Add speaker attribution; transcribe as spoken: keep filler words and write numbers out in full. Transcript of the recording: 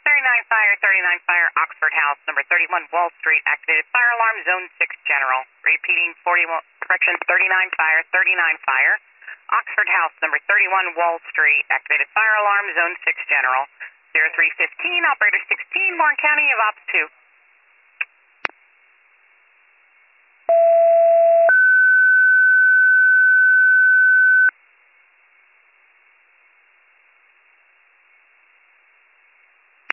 Speaker 1: thirty-nine Fire, thirty-nine Fire, Oxford House, number thirty-one Wall Street, activated fire alarm, zone six general. Repeating, forty-one, correction, thirty-nine Fire, thirty-nine Fire, Oxford House, number thirty-one Wall Street, activated fire alarm, zone six general. zero three fifteen, operator sixteen, Warren County, of Ops two.